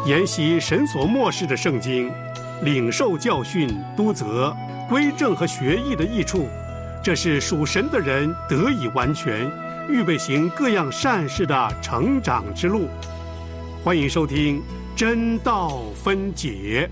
研习神所默示的圣经，领受教训、督责、归正和学义的益处，这是属神的人得以完全，预备行各样善事的成长之路。欢迎收听真道分解。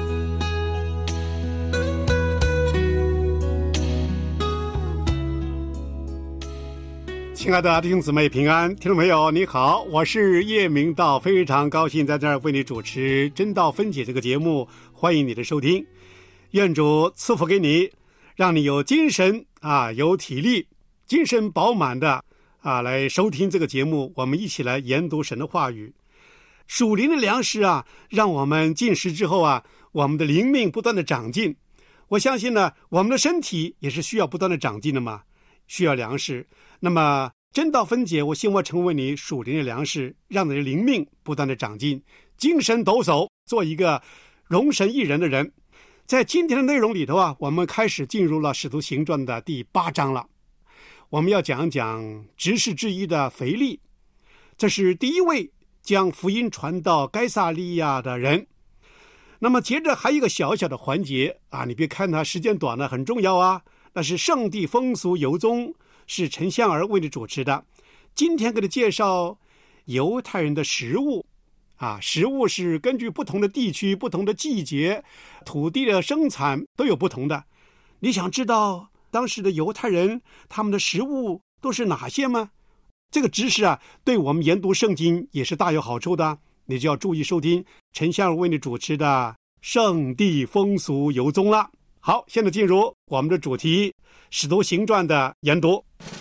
亲爱的弟兄姊妹平安，听众朋友你好，我是叶明道，非常高兴在这儿为你主持真道分解这个节目，欢迎你的收听。愿主赐福给你，让你有精神有体力，精神饱满的来收听这个节目。我们一起来研读神的话语。属灵的粮食让我们进食之后我们的灵命不断的长进。我相信呢，我们的身体也是需要不断的长进的嘛，需要粮食。那么真道分解，我希望成为你属灵的粮食，让你的灵命不断的长进，精神抖擞，做一个荣神益人的人。在今天的内容里头我们开始进入了使徒行传的第8章了。我们要讲讲执事之一的腓利，这是第一位将福音传到该撒利亚的人。那么接着还有一个小小的环节你别看它时间短了，很重要那是圣地风俗游踪，是陈香儿为你主持的。今天给你介绍犹太人的食物食物是根据不同的地区、不同的季节、土地的生产都有不同的。你想知道当时的犹太人他们的食物都是哪些吗？这个知识对我们研读圣经也是大有好处的。你就要注意收听陈香儿为你主持的圣地风俗游踪了。好，现在进入我们的主题，使徒行传的研读。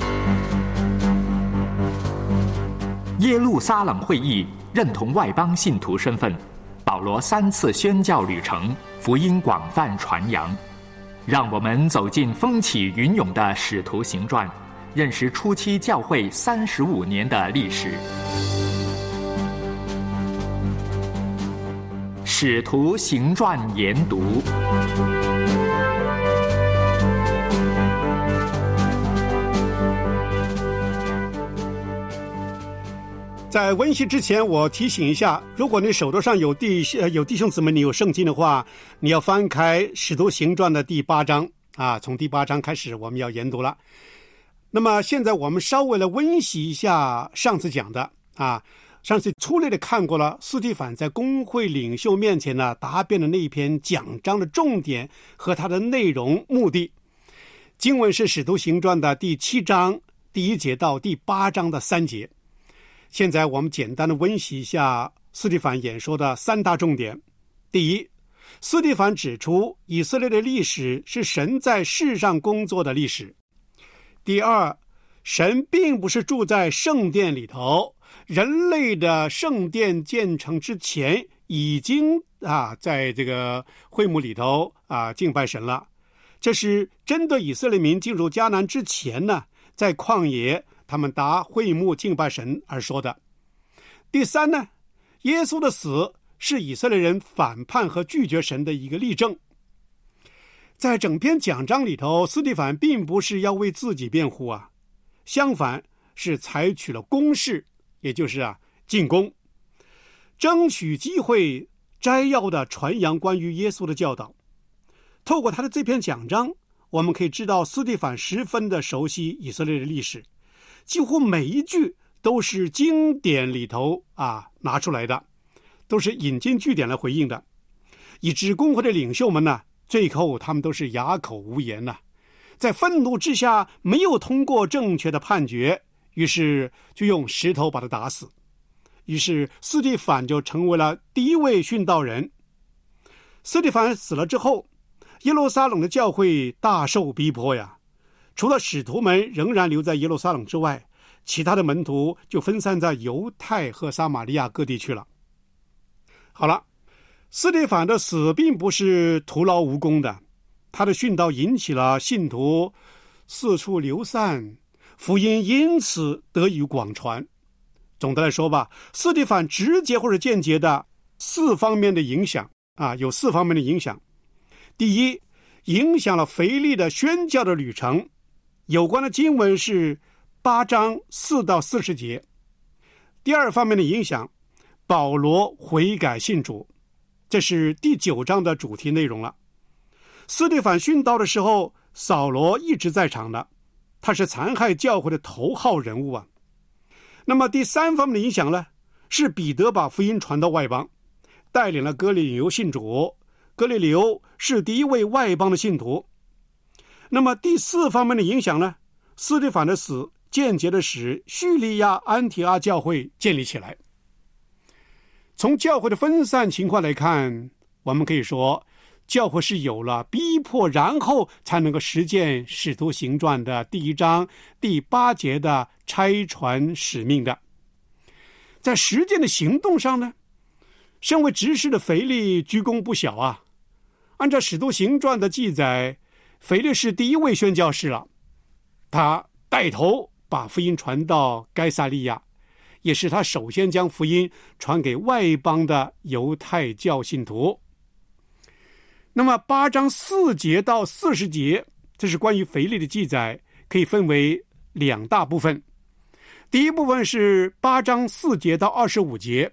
耶路撒冷会议认同外邦信徒身份，保罗3次宣教旅程，福音广泛传扬。让我们走进风起云涌的使徒行传，认识初期教会35年的历史。使徒行传研读。 在温习之前，我提醒一下，如果你手头上有弟兄姊妹，你有圣经的话，你要翻开使徒行传的第8章从第8章开始我们要研读了。那么现在我们稍微来温习一下上次讲的上次粗略的看过了司提反在公会领袖面前答辩的那一篇讲章的重点和它的内容目的。经文是使徒行传的第7章第1节到第8章的3节。现在我们简单的温习一下司提反演说的3大重点。第一，司提反指出以色列的历史是神在世上工作的历史。第二，神并不是住在圣殿里头，人类的圣殿建成之前已经在这个会幕里头敬拜神了。这是针对以色列民进入迦南之前呢，在旷野他们搭会幕敬拜神而说的。第三呢，耶稣的死是以色列人反叛和拒绝神的一个例证。在整篇讲章里头，司提反并不是要为自己辩护相反是采取了攻势，也就是进攻，争取机会摘要的传扬关于耶稣的教导。透过他的这篇讲章，我们可以知道司提反十分的熟悉以色列的历史，几乎每一句都是经典里头拿出来的，都是引经据典来回应的，以致公会的领袖们最后他们都是哑口无言在愤怒之下没有通过正确的判决，于是就用石头把他打死。于是司提反就成为了第一位殉道人。司提反死了之后，耶路撒冷的教会大受逼迫除了使徒们仍然留在耶路撒冷之外，其他的门徒就分散在犹太和撒玛利亚各地去了。好了，司提反的死并不是徒劳无功的，他的殉道引起了信徒四处流散，福音因此得以广传。总的来说吧，司提反直接或者间接的4方面的影响有4方面的影响。第一，影响了腓利的宣教的旅程，有关的经文是8章4到40节。第二方面的影响， 保罗悔改信主，这是第9章的主题内容了。司提反殉道的时候，扫罗一直在场的，他是残害教会的头号人物啊。那么第3方面的影响呢，是彼得把福音传到外邦，带领了哥尼流信主，哥尼流是第一位外邦的信徒。那么第4方面的影响呢，司提反的死间接的使叙利亚安提阿教会建立起来。从教会的分散情况来看，我们可以说教会是有了逼迫，然后才能够实践使徒行传的第1章第8节的差传使命的。在实践的行动上呢，身为执事的腓利居功不小啊。按照使徒行传的记载，腓利是第一位宣教士了，他带头把福音传到该撒利亚，也是他首先将福音传给外邦的犹太教信徒。那么8章4节到40节，这是关于腓利的记载，可以分为2大部分。第一部分是8章4节到25节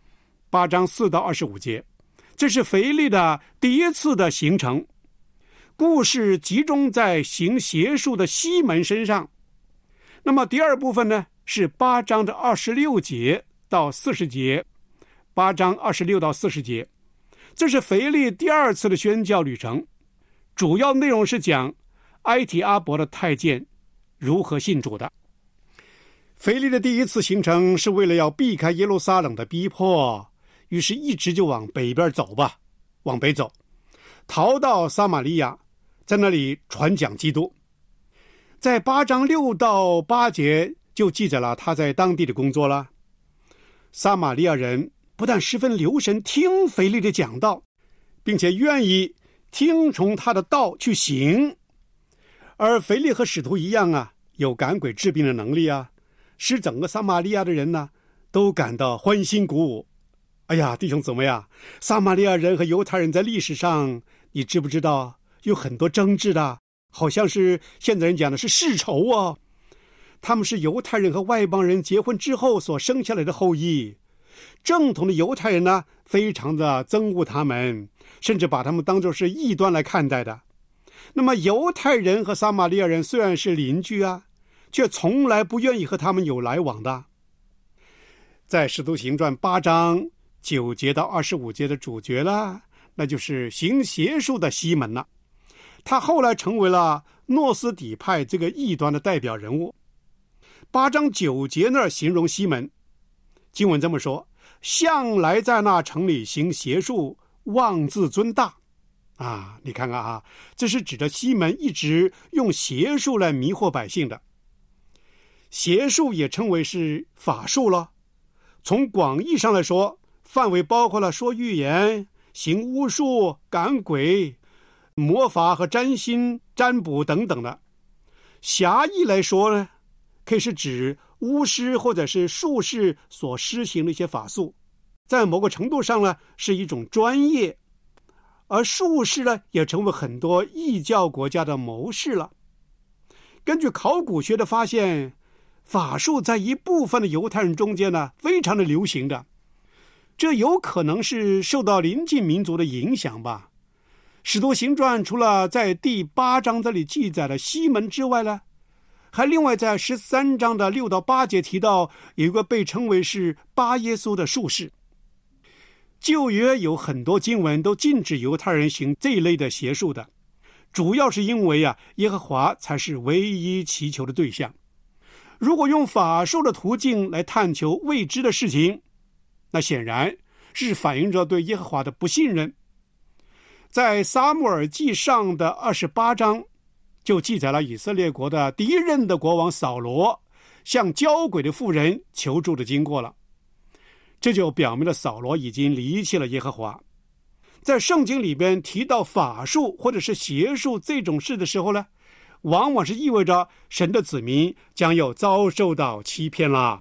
，8章4到25节，这是腓利的第一次的行程，故事集中在行邪术的西门身上。那么第二部分呢，是8章的26节到40节，8章26到40节，这是腓利第2次的宣教旅程，主要内容是讲埃提阿伯的太监如何信主的。腓利的第1次行程是为了要避开耶路撒冷的逼迫，于是一直就往北边走吧，往北走，逃到撒玛利亚，在那里传讲基督。在8章6到8节就记载了他在当地的工作了。撒玛利亚人不但十分留神听腓利的讲道，并且愿意听从他的道去行。而腓利和使徒一样啊，有赶鬼治病的能力啊，使整个撒玛利亚的人呢都感到欢欣鼓舞。哎呀，弟兄姊妹啊，撒玛利亚人和犹太人在历史上，你知不知道有很多争执的，好像是现在人讲的是世仇啊。他们是犹太人和外邦人结婚之后所生下来的后裔。正统的犹太人呢，非常的憎恶他们，甚至把他们当作是异端来看待的。那么犹太人和撒玛利亚人虽然是邻居啊，却从来不愿意和他们有来往的。在使徒行传8章9节到25节的主角了，那就是行邪术的西门了。他后来成为了诺斯底派这个异端的代表人物。8章9节那儿形容西门，经文这么说：向来在那城里行邪术，妄自尊大。啊，你看看啊，这是指着西门一直用邪术来迷惑百姓的。邪术也称为是法术了，从广义上来说，范围包括了说预言、行巫术、赶鬼、魔法和占星、占卜等等的。狭义来说呢，可以是指巫师或者是术士所施行的一些法术，在某个程度上呢是一种专业。而术士呢，也成为很多异教国家的谋士了。根据考古学的发现，法术在一部分的犹太人中间呢，非常的流行的。这有可能是受到邻近民族的影响吧。使徒行传除了在第8章这里记载了西门之外呢，还另外在13章的6到8节提到有一个被称为是巴耶稣的术士。旧约有很多经文都禁止犹太人行这一类的邪术的，主要是因为耶和华才是唯一祈求的对象。如果用法术的途径来探求未知的事情，那显然是反映着对耶和华的不信任。在撒母耳记上的28章就记载了以色列国的第一任的国王扫罗向交鬼的妇人求助的经过了。这就表明了扫罗已经离弃了耶和华。在圣经里边提到法术或者是邪术这种事的时候呢，往往是意味着神的子民将要遭受到欺骗了。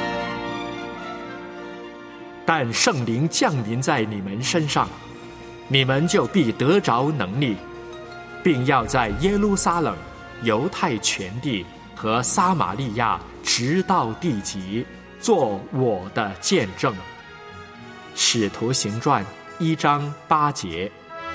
但圣灵降临在你们身上， 你们就必得着能力，并要在耶路撒冷、犹太全地和撒玛利亚直到地极，做我的见证。使徒行传1章8节。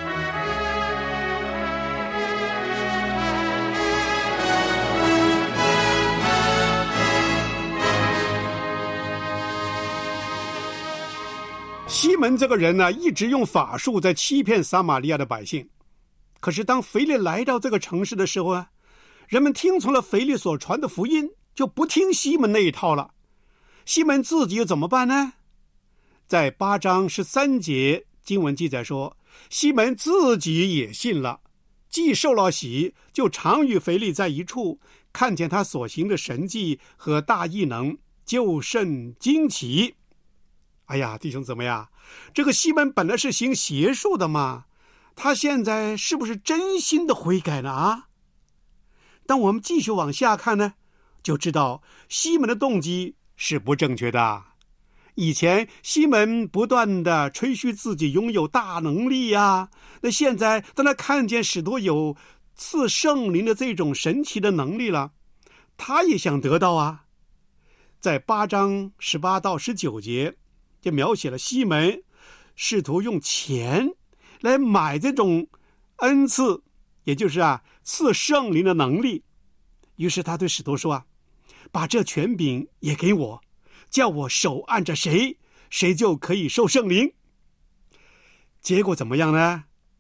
西门这个人呢，一直用法术在欺骗撒玛利亚的百姓。可是当腓力来到这个城市的时候啊，人们听从了腓力所传的福音，就不听西门那一套了。西门自己又怎么办呢？在8章13节经文记载说，西门自己也信了，既受了洗，就常与腓力在一处，看见他所行的神迹和大异能，就甚惊奇。哎呀，弟兄姊妹啊，这个西门本来是行邪术的嘛，他现在是不是真心的悔改呢？啊，当我们继续往下看呢，就知道西门的动机是不正确的。以前西门不断的吹嘘自己拥有大能力啊，那现在当他看见使徒有赐圣灵的这种神奇的能力了，他也想得到啊。在8章18到19节就描写了西门试图用钱来买这种恩赐，也就是赐圣灵的能力。于是他对使徒说把这权柄也给我，叫我手按着谁，谁就可以受圣灵。结果怎么样呢？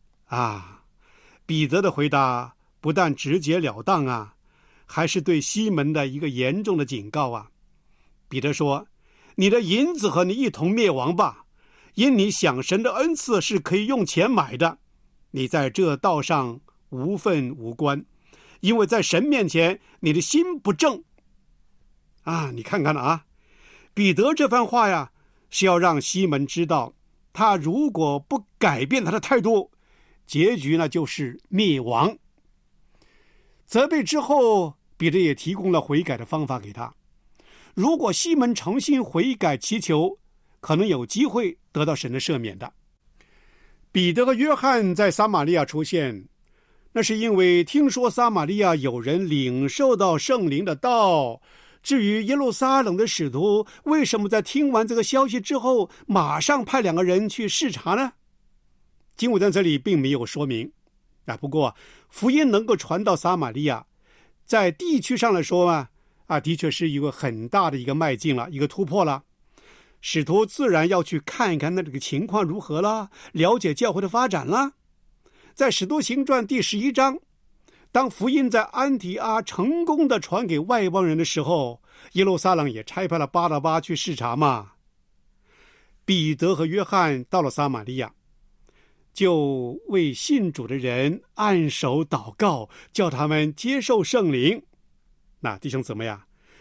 彼得的回答不但直截了当还是对西门的一个严重的警告彼得说，你的银子和你一同灭亡吧，因你想神的恩赐是可以用钱买的，你在这道上无份无关，因为在神面前你的心不正。你看看彼得这番话是要让西门知道，他如果不改变他的态度，结局呢就是灭亡。责备之后，彼得也提供了悔改的方法给他。如果西门诚心悔改祈求，可能有机会得到神的赦免的。彼得和约翰在撒玛利亚出现，那是因为听说撒玛利亚有人领受到圣灵的道。至于耶路撒冷的使徒为什么在听完这个消息之后马上派2个人去视察呢？经文在这里并没有说明不过福音能够传到撒玛利亚，在地区上来说的确是一个很大的一个迈进了，一个突破了。使徒自然要去看一看那这个情况如何了，了解教会的发展了。在使徒行传第11章，当福音在安提阿成功的传给外邦人的时候，耶路撒冷也差派了巴拿巴去视察嘛。彼得和约翰到了撒玛利亚，就为信主的人按手祷告，叫他们接受圣灵。那弟兄姊妹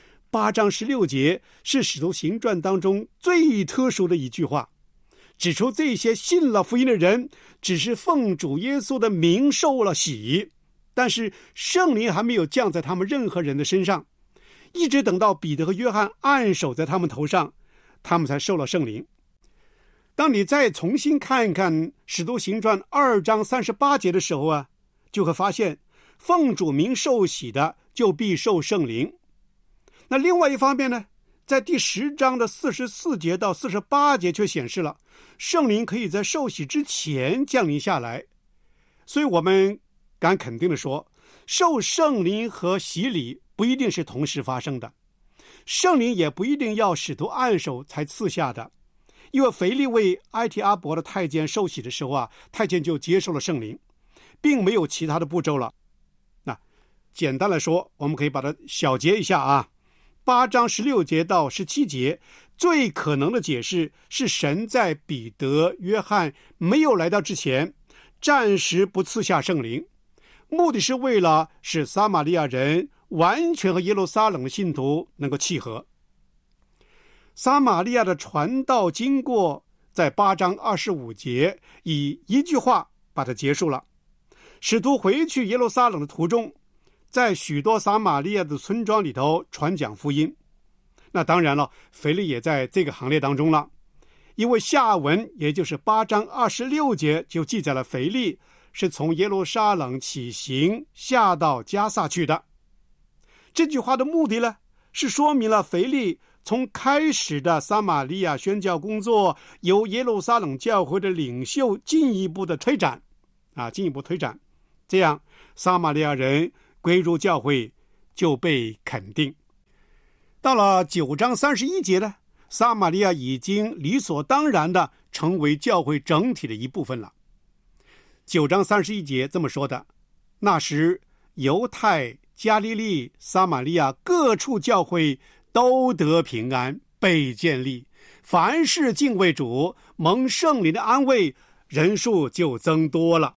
8章16节是使徒行传当中最特殊的一句话，指出这些信了福音的人只是奉主耶稣的名受了洗，但是圣灵还没有降在他们任何人的身上，一直等到彼得和约翰按手在他们头上，他们才受了圣灵。当你再重新看一看使徒行传2章38节的时候就会发现奉主名受洗的就必受圣灵。那另外一方面呢，在第10章的44节到48节却显示了圣灵可以在受洗之前降临下来。所以我们敢肯定的说，受圣灵和洗礼不一定是同时发生的，圣灵也不一定要使徒按手才赐下的。因为腓力为埃提阿伯的太监受洗的时候太监就接受了圣灵，并没有其他的步骤了。那简单来说，我们可以把它小结一下8章16节到17节，最可能的解释是神在彼得、约翰没有来到之前，暂时不赐下圣灵，目的是为了使撒玛利亚人完全和耶路撒冷的信徒能够契合。撒玛利亚的传道经过在8章25节以一句话把它结束了。使徒回去耶路撒冷的途中，在许多撒玛利亚的村庄里头传讲福音。那当然了，腓力也在这个行列当中了。 因为下文也就是8章26节就记载了腓利是从耶路撒冷起行下到加萨去的。这句话的目的呢，是说明了腓利从开始的撒玛利亚宣教工作由耶路撒冷教会的领袖进一步推展，这样撒玛利亚人归入教会就被肯定。到了9章31节呢，撒玛利亚已经理所当然的成为教会整体的一部分了。9章31节这么说的：那时犹太、加利利、撒玛利亚各处教会都得平安，被建立，凡事敬畏主，蒙圣灵的安慰，人数就增多了。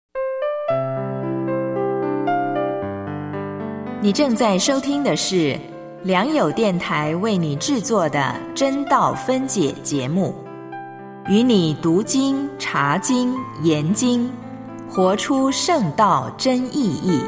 你正在收听的是良友电台为你制作的真道分解节目，与你读经、查经、研经，活出圣道真意义。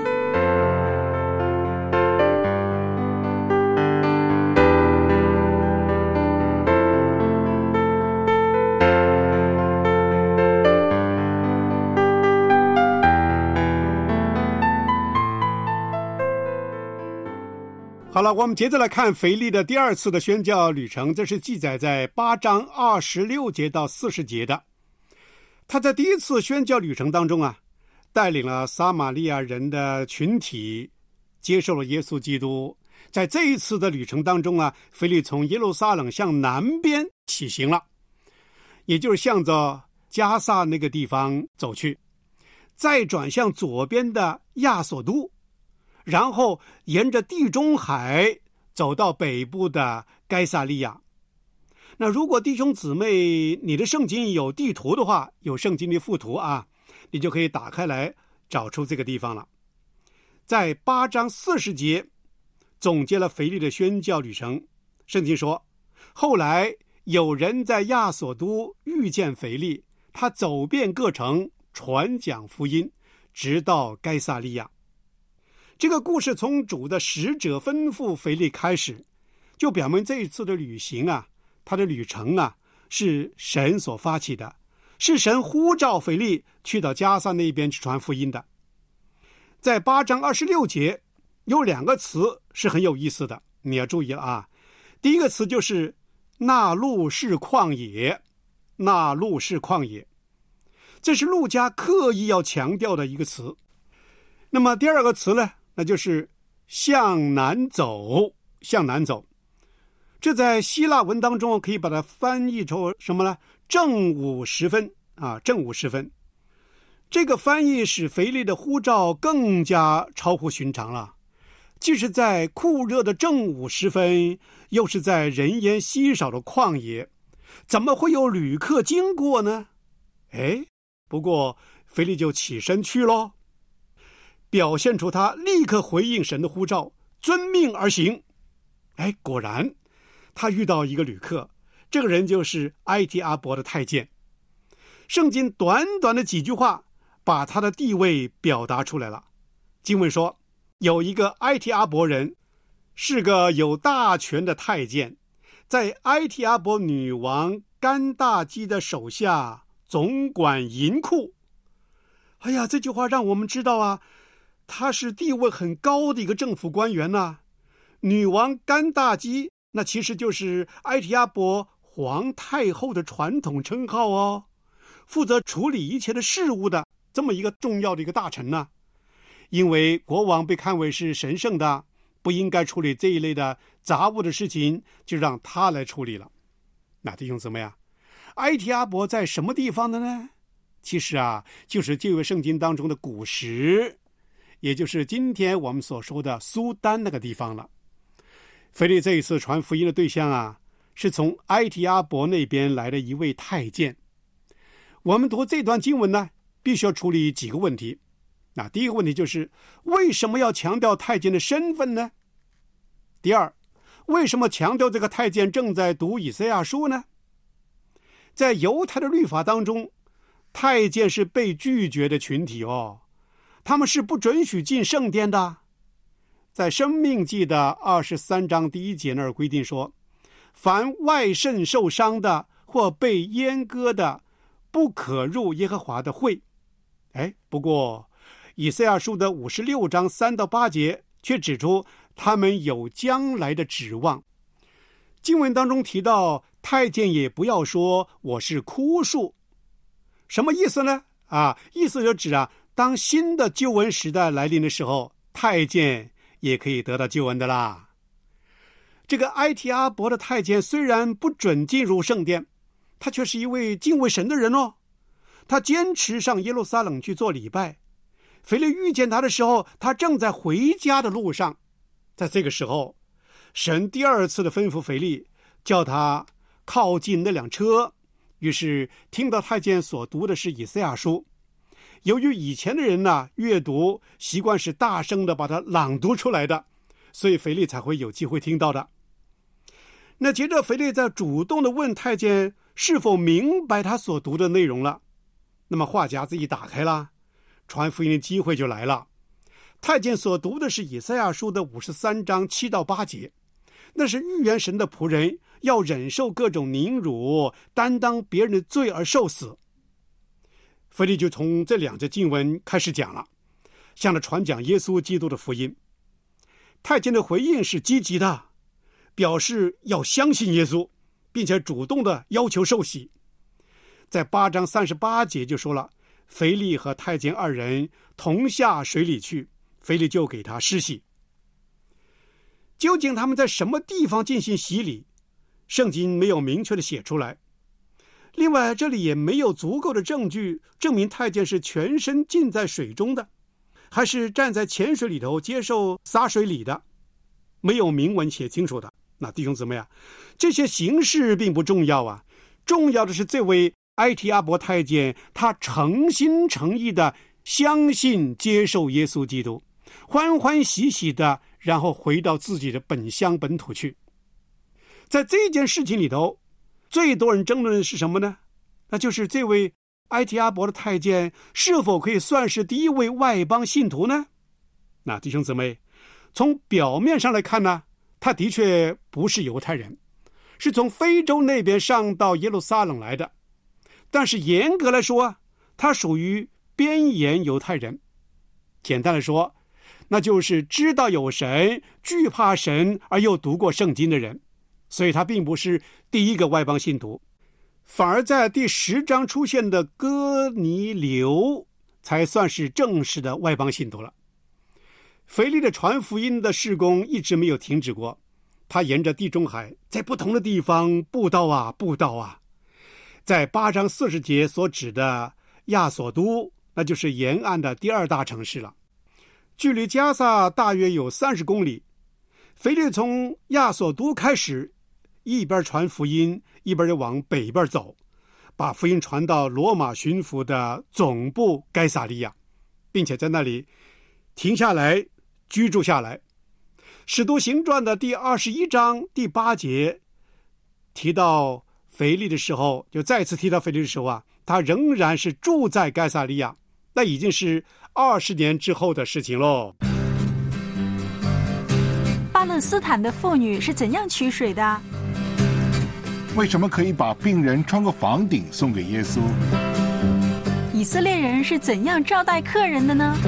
好了，我们接着来看腓利的第二次的宣教旅程，这是记载在8章26节到40节的。他在第一次宣教旅程当中带领了撒玛利亚人的群体接受了耶稣基督。在这一次的旅程当中腓利从耶路撒冷向南边起行了，也就是向着加萨那个地方走去，再转向左边的亚索都，然后沿着地中海走到北部的该撒利亚。那如果弟兄姊妹你的圣经有地图的话，有圣经的附图你就可以打开来找出这个地方了。在8章40节总结了腓利的宣教旅程。圣经说，后来有人在亚索都遇见腓利，他走遍各城传讲福音，直到该撒利亚。这个故事从主的使者吩咐腓利开始，就表明这一次的旅行他的旅程是神所发起的，是神呼召腓利去到加萨那边去传福音的。在8章26节有2个词是很有意思的，你要注意了第一个词就是那路是旷野，那路是旷野，这是路加刻意要强调的一个词。那么第二个词呢，那就是向南走，向南走。这在希腊文当中可以把它翻译成什么呢？正午时分正午时分。这个翻译使腓利的呼召更加超乎寻常了。既是在酷热的正午时分，又是在人烟稀少的旷野，怎么会有旅客经过呢？不过腓利就起身去咯，表现出他立刻回应神的呼召，遵命而行。果然他遇到一个旅客，这个人就是埃提阿伯的太监。圣经短短的几句话把他的地位表达出来了。经文说，有一个埃提阿伯人，是个有大权的太监，在埃提阿伯女王甘大基的手下总管银库。这句话让我们知道他是地位很高的一个政府官员女王甘大基那其实就是埃提阿伯皇太后的传统称号负责处理一切的事务的这么一个重要的一个大臣因为国王被看为是神圣的，不应该处理这一类的杂物的事情，就让他来处理了。那弟兄姊妹埃提阿伯在什么地方的呢？其实就是旧约圣经当中的古时，也就是今天我们所说的苏丹那个地方了。腓利这一次传福音的对象是从埃提阿伯那边来的一位太监。我们读这段经文呢，必须要处理几个问题。第一个问题就是为什么要强调太监的身份呢？第二，为什么强调这个太监正在读以赛亚书呢？在犹太的律法当中，太监是被拒绝的群体他们是不准许进圣殿的。在申命记的23章第1节那儿规定说，凡外肾受伤的或被阉割的，不可入耶和华的会。不过以赛亚书的56章3到8节却指出他们有将来的指望。经文当中提到，太监也不要说我是枯树，什么意思呢？意思就指当新的救恩时代来临的时候，太监也可以得到救恩的啦。这个埃提阿伯的太监虽然不准进入圣殿，他却是一位敬畏神的人哦。他坚持上耶路撒冷去做礼拜。腓力遇见他的时候，他正在回家的路上。在这个时候，神第二次的吩咐腓力，叫他靠近那辆车。于是听到太监所读的是以赛亚书。由于以前的人阅读习惯是大声的把它朗读出来的，所以腓力才会有机会听到的。那接着腓力在主动的问太监是否明白他所读的内容了。那么话匣子一打开了，传福音的机会就来了。太监所读的是以赛亚书的53章7到8节，那是预言神的仆人要忍受各种凌辱，担当别人的罪而受死。腓力就从这两节经文开始讲了，向他传讲耶稣基督的福音。太监的回应是积极的，表示要相信耶稣，并且主动的要求受洗。在8章38节就说了，腓力和太监二人同下水里去，腓力就给他施洗。究竟他们在什么地方进行洗礼，圣经没有明确的写出来。另外，这里也没有足够的证据证明太监是全身浸在水中的，还是站在浅水里头接受洒水礼的，没有明文写清楚的。那弟兄姊妹这些形式并不重要重要的是这位埃提阿伯太监，他诚心诚意的相信接受耶稣基督，欢欢喜喜的然后回到自己的本乡本土去。在这件事情里头，最多人争论的是什么呢？那就是这位埃提阿伯的太监是否可以算是第一位外邦信徒呢？那弟兄姊妹，从表面上来看呢，他的确不是犹太人，是从非洲那边上到耶路撒冷来的。但是严格来说他属于边缘犹太人。简单来说，那就是知道有神，惧怕神，而又读过圣经的人。所以他并不是第一个外邦信徒，反而在第10章出现的哥尼流才算是正式的外邦信徒了。腓力的传福音的事工一直没有停止过，他沿着地中海在不同的地方布道布道。在8章40节所指的亚索都，那就是沿岸的第二大城市了，距离加萨大约有30公里。腓力从亚索都开始，一边传福音，一边就往北边走，把福音传到罗马巡抚的总部该撒利亚，并且在那里停下来居住下来。使徒行传的第21章第8节提到腓力的时候，就再次提到腓力的时候他仍然是住在该撒利亚，那已经是20年之后的事情喽。 巴勒斯坦的妇女是怎样取水的？ 为什么可以把病人穿过房顶送给耶稣？ 以色列人是怎样招待客人的呢？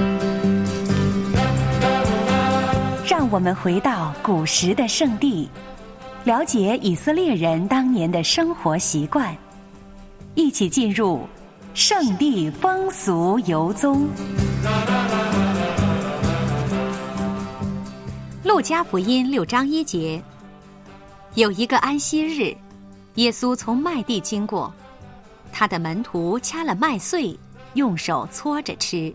让我们回到古时的圣地，了解以色列人当年的生活习惯，一起进入圣地风俗游踪。 路加福音6章1节，有一个安息日，耶稣从麦地经过，他的门徒掐了麦穗，用手搓着吃。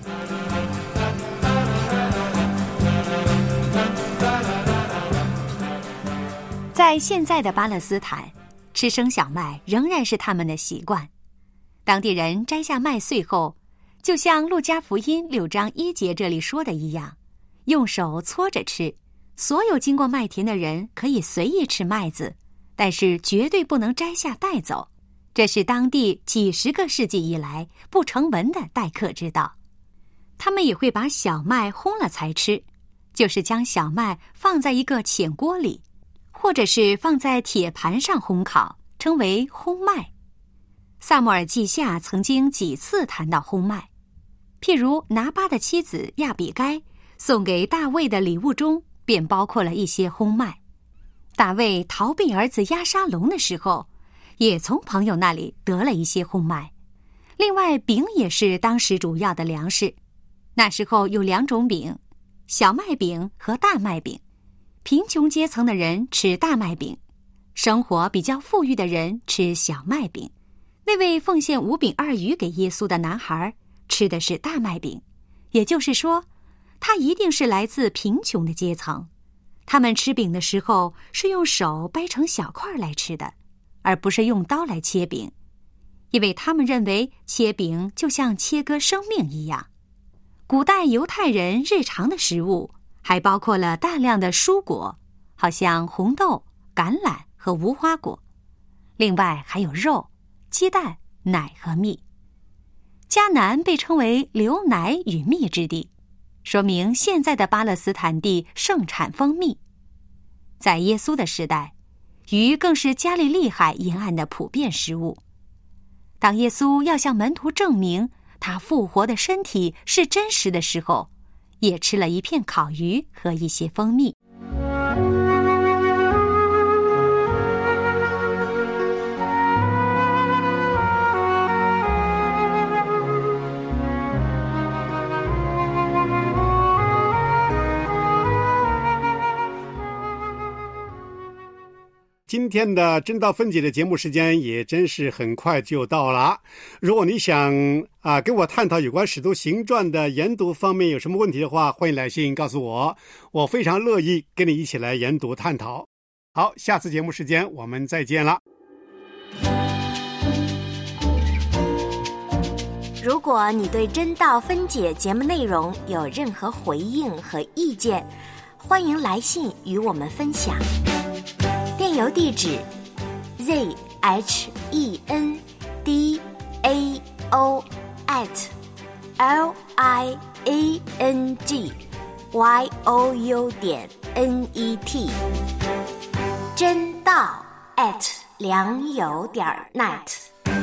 在现在的巴勒斯坦，吃生小麦仍然是他们的习惯。当地人摘下麦穗后，就像路加福音6章1节这里说的一样，用手搓着吃。所有经过麦田的人可以随意吃麦子，但是绝对不能摘下带走。这是当地几十个世纪以来不成文的待客之道。他们也会把小麦烘了才吃，就是将小麦放在一个浅锅里，或者是放在铁盘上烘烤， 称为轰麦。撒母耳记下曾经几次谈到轰麦，譬如拿巴的妻子亚比该送给大卫的礼物中便包括了一些轰麦。大卫逃避儿子押沙龙的时候，也从朋友那里得了一些轰麦。另外，饼也是当时主要的粮食。那时候有2种饼，小麦饼和大麦饼。贫穷阶层的人吃大麦饼，生活比较富裕的人吃小麦饼。那位奉献5饼2鱼给耶稣的男孩吃的是大麦饼，也就是说，他一定是来自贫穷的阶层。他们吃饼的时候是用手掰成小块来吃的，而不是用刀来切饼，因为他们认为切饼就像切割生命一样。古代犹太人日常的食物还包括了大量的蔬果，好像红豆、橄榄和无花果，另外还有肉、鸡蛋、奶和蜜。迦南被称为流奶与蜜之地，说明现在的巴勒斯坦地盛产蜂蜜。在耶稣的时代，鱼更是加利利海沿岸的普遍食物。当耶稣要向门徒证明他复活的身体是真实的时候，也吃了一片烤鱼和一些蜂蜜。 今天的真道分解的节目时间也真是很快就到了。如果你想跟我探讨有关使徒行传的研读方面有什么问题的话，欢迎来信告诉我，我非常乐意跟你一起来研读探讨。好，下次节目时间我们再见了。 如果你对真道分解节目内容有任何回应和意见，欢迎来信与我们分享。电邮地址 zhendao@liangyou.net 真道良友.net。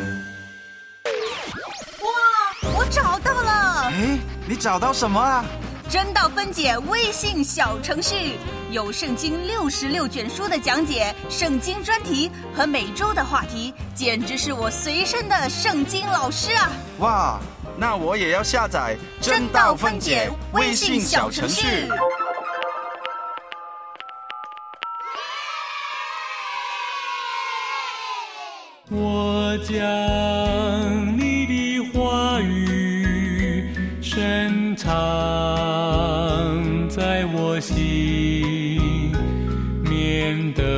哇，我找到了！ 哎，你找到什么啊？ 真道分解微信小程序，有圣经66卷书的讲解、圣经专题和每周的话题，简直是我随身的圣经老师啊！ 哇，那我也要下载真道分解微信小程序。 我将你的话语深藏在我心，免得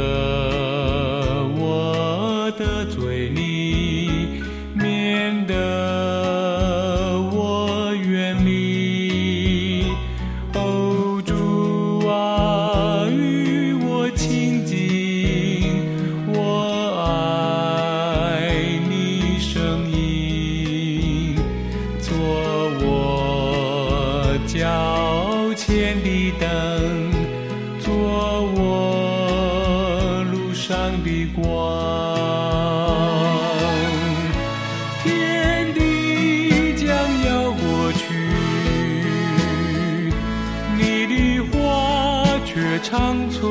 我得罪你，免得我远离。哦，主啊，与我亲近，我爱你声音，做我脚前的灯，做我路上的光。天地将要过去，你的话却长存。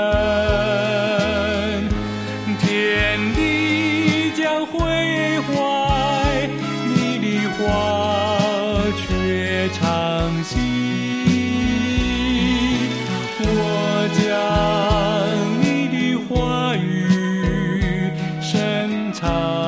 天地将毁坏，你的话却长新。我将你的话语深藏